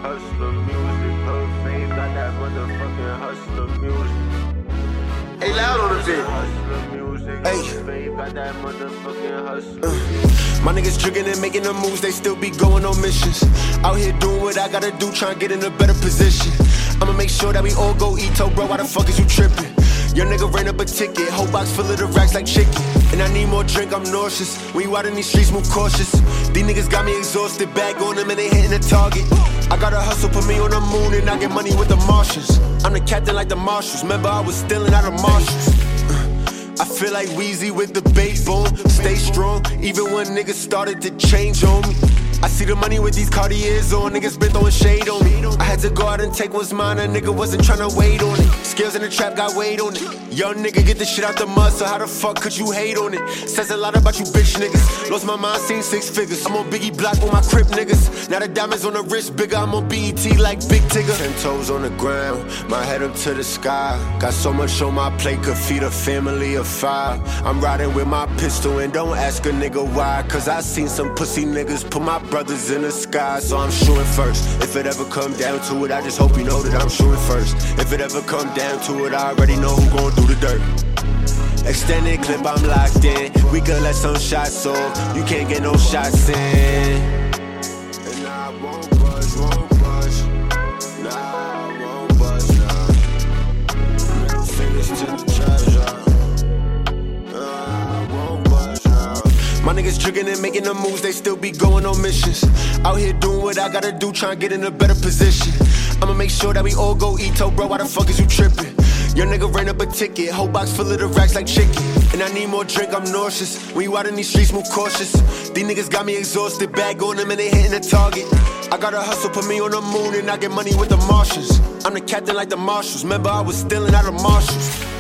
hustler music. Her fave got that motherfucking hustler music. Hey, loud on the bit. Hey. My niggas tricking and making the moves, they still be going on missions. Out here doing what I gotta do, trying to get in a better position. I'ma make sure that we all go eat, bro, why the fuck is you tripping? Your nigga ran up a ticket, whole box full of the racks like chicken. And I need more drink, I'm nauseous. When you out in these streets, move cautious. These niggas got me exhausted, bag on them and they hitting the target. I gotta hustle, put me on the moon and I get money with the Martians. I'm the captain like the Marshals, remember I was stealing out of Marshalls. I feel like Weezy with the bass boom. Stay strong, even when niggas started to change on me. I see the money with these Cartiers on, niggas been throwing shade on me. I had to go out and take what's mine, a nigga wasn't tryna wait on it. Skills in the trap got weight on it. Young nigga get the shit out the mud, so how the fuck could you hate on it? Says a lot about you bitch niggas. Lost my mind, seen 6 figures. I'm on Biggie Block with my Crip niggas. Now the diamonds on the wrist bigger, I'm on BET like Big Tigger. 10 toes on the ground, my head up to the sky. Got so much on my plate, could feed a family of 5. I'm riding with my pistol and don't ask a nigga why. Cause I seen some pussy niggas put my brothers in the sky, so I'm shooting first. If it ever come down to it, I just hope you know that I'm shooting first. If it ever come down to it, I already know who gon' do the dirt. Extended clip, I'm locked in. We could let some shots off, you can't get no shots in. And I won't budge, won't budge. Nah, I won't budge, nah. Middle fingers to the treasure. My niggas tricking and making the moves, they still be going on missions. Out here doing what I gotta do, trying to get in a better position. I'ma make sure that we all go eat, bro, why the fuck is you tripping? Your nigga ran up a ticket, whole box full of the racks like chicken. And I need more drink, I'm nauseous. When you out in these streets, move cautious. These niggas got me exhausted, bag on them and they hitting the target. I gotta hustle, put me on the moon and I get money with the Martians. I'm the captain like the Marshals, remember I was stealing out of Marshalls.